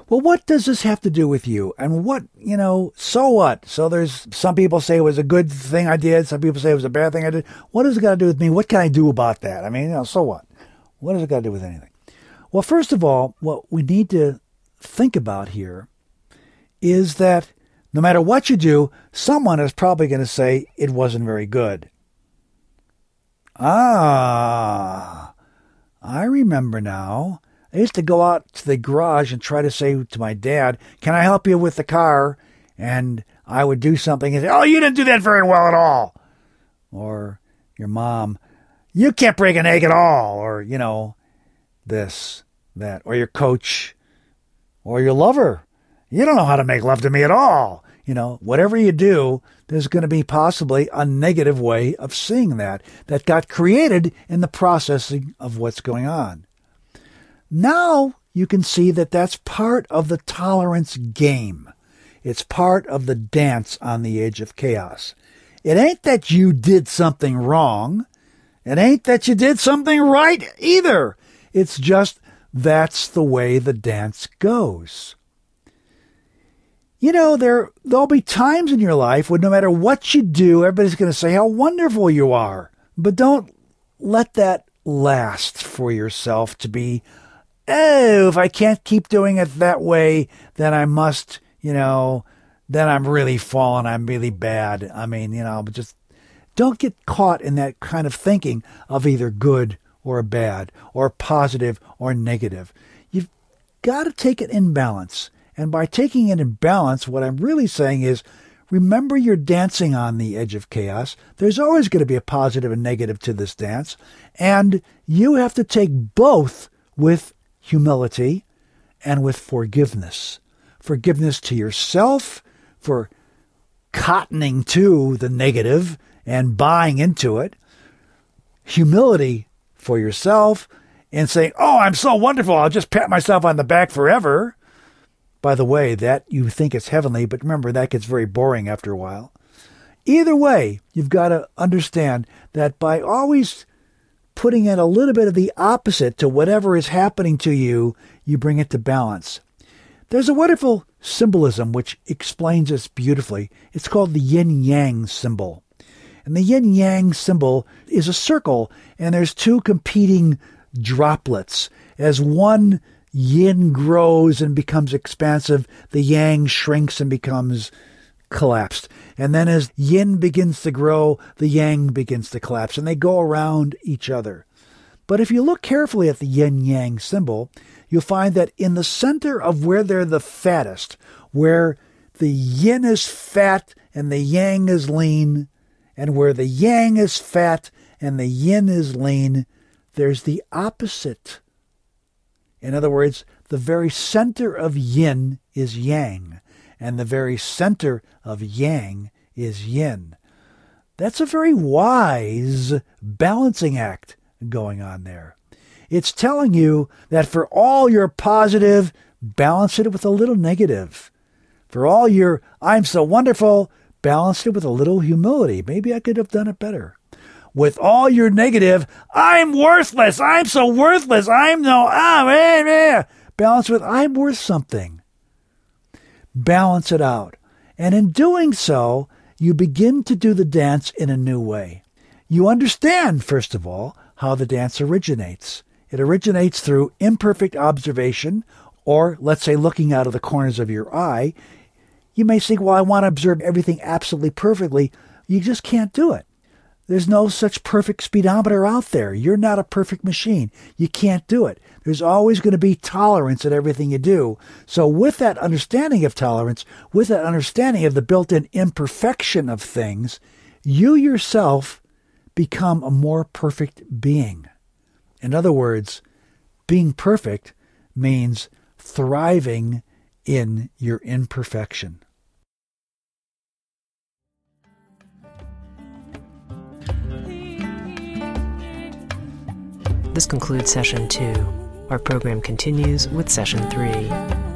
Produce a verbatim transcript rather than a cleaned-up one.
well, what does this have to do with you? And what, you know, so what? So there's some people say it was a good thing I did. Some people say it was a bad thing I did. What does it got to do with me? What can I do about that? I mean, you know, so what? What does it got to do with anything? Well, first of all, what we need to think about here is that no matter what you do, someone is probably going to say it wasn't very good. Ah, I remember now. I used to go out to the garage and try to say to my dad, can I help you with the car? And I would do something and say, oh, you didn't do that very well at all. Or your mom, you can't break an egg at all. Or, you know, this, that. Or your coach, or your lover. You don't know how to make love to me at all. You know, whatever you do, there's going to be possibly a negative way of seeing that, that got created in the processing of what's going on. Now you can see that that's part of the tolerance game. It's part of the dance on the edge of chaos. It ain't that you did something wrong. It ain't that you did something right either. It's just that's the way the dance goes. You know, there, there'll be times in your life when no matter what you do, everybody's going to say how wonderful you are. But don't let that last for yourself to be, oh, if I can't keep doing it that way, then I must, you know, then I'm really fallen. I'm really bad. I mean, you know, but just don't get caught in that kind of thinking of either good or bad or positive or negative. You've got to take it in balance. And by taking it in balance, what I'm really saying is, remember you're dancing on the edge of chaos. There's always going to be a positive and negative to this dance. And you have to take both with humility and with forgiveness. Forgiveness to yourself for cottoning to the negative and buying into it. Humility for yourself and saying, oh, I'm so wonderful, I'll just pat myself on the back forever. By the way, that you think is heavenly, but remember, that gets very boring after a while. Either way, you've got to understand that by always putting in a little bit of the opposite to whatever is happening to you, you bring it to balance. There's a wonderful symbolism which explains this beautifully. It's called the yin-yang symbol. And the yin-yang symbol is a circle, and there's two competing droplets. As one yin grows and becomes expansive, the yang shrinks and becomes collapsed. And then as yin begins to grow, the yang begins to collapse, and they go around each other. But if you look carefully at the yin-yang symbol, you'll find that in the center of where they're the fattest, where the yin is fat and the yang is lean, and where the yang is fat and the yin is lean, there's the opposite. In other words, the very center of yin is yang, and the very center of yang is yin. That's a very wise balancing act going on there. It's telling you that for all your positive, balance it with a little negative. For all your I'm so wonderful, balance it with a little humility. Maybe I could have done it better. With all your negative, I'm worthless, I'm so worthless, I'm no, ah, eh, eh. Balance with, I'm worth something. Balance it out. And in doing so, you begin to do the dance in a new way. You understand, first of all, how the dance originates. It originates through imperfect observation, or let's say looking out of the corners of your eye. You may think, well, I want to observe everything absolutely perfectly. You just can't do it. There's no such perfect speedometer out there. You're not a perfect machine. You can't do it. There's always going to be tolerance in everything you do. So with that understanding of tolerance, with that understanding of the built-in imperfection of things, you yourself become a more perfect being. In other words, being perfect means thriving in your imperfection. This concludes session two. Our program continues with session three.